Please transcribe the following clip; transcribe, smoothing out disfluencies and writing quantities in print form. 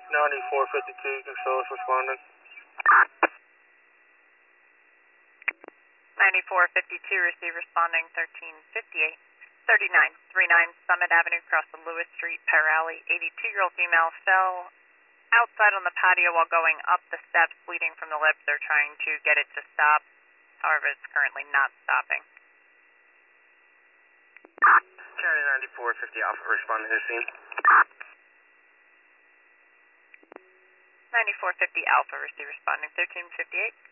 9452, controls responding. 9452, receive responding 1358. 3939 Summit Avenue, across the Lewis Street, Pear Alley. 82-year-old female fell outside on the patio while going up the steps, bleeding from the lips. They're trying to get it to stop. However, it's currently not stopping. County 9450 Alpha responding to the scene. 9450 Alpha, receive responding 1358.